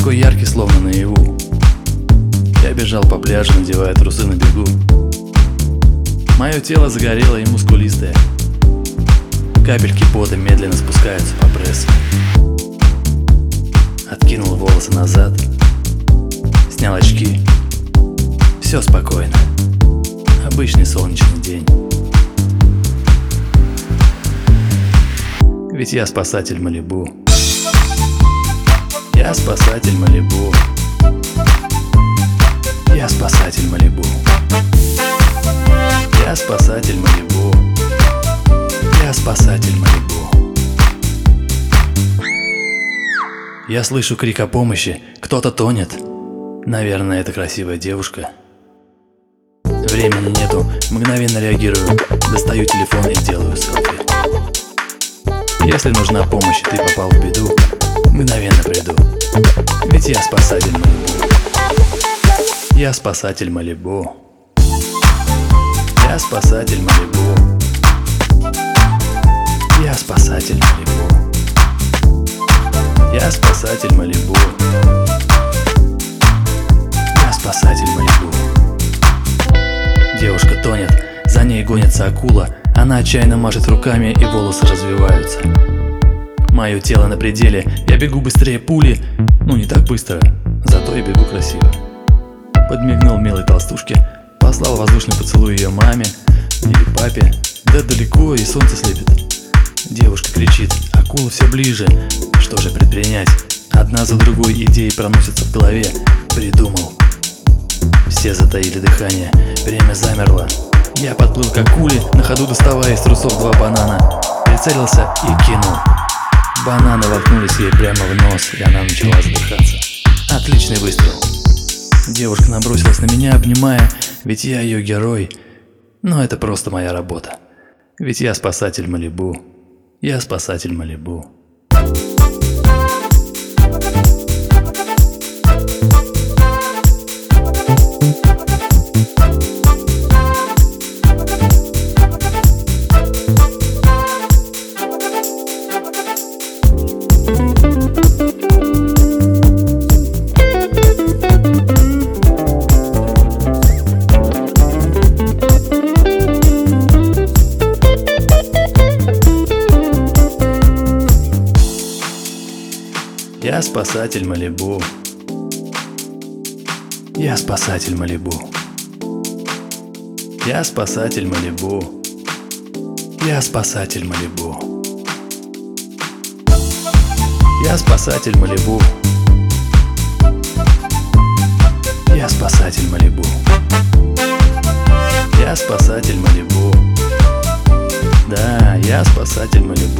такой яркий, словно наяву. Я бежал по пляжу, надевая трусы на бегу. Мое тело загорелое и мускулистое. Капельки пота медленно спускаются по прессу. Откинул волосы назад, снял очки. Все спокойно. Обычный солнечный день. Ведь я спасатель Малибу. Я спасатель Малибу. Я спасатель Малибу. Я спасатель Малибу. Я спасатель Малибу. Я слышу крик о помощи. Кто-то тонет. Наверное, это красивая девушка. Времени нету. Мгновенно реагирую. Достаю телефон и делаю селфи. Если нужна помощь, и ты попал в беду, мгновенно приду. Ведь я спасатель Малибу. Я спасатель Малибу. Я спасатель Малибу. Я спасатель Малибу. Я спасатель Малибу. Я спасатель Малибу. Девушка тонет, за ней гонится акула. Она отчаянно машет руками, и волосы развиваются. Мое тело на пределе, я бегу быстрее пули. Ну не так быстро, зато я бегу красиво. Подмигнул милой толстушке, послал воздушный поцелуй ее маме или папе. Да далеко, и солнце слепит. Девушка кричит, акула все ближе. Что же предпринять? Одна за другой идеи проносятся в голове. Придумал. Все затаили дыхание, время замерло. Я подплыл к акуле, на ходу доставая из трусов 2 банана. Прицелился и кинул. Бананы воткнулись ей прямо в нос, и она начала задыхаться. Отличный выстрел. Девушка набросилась на меня, обнимая, ведь я ее герой. Но это просто моя работа. Ведь я спасатель Малибу. Я спасатель Малибу. Я спасатель Малибу. Я спасатель Малибу. Я спасатель Малибу. Я спасатель Малибу. Я спасатель Малибу. Я спасатель Малибу. Я спасатель Малибу. Да, я спасатель Малибу.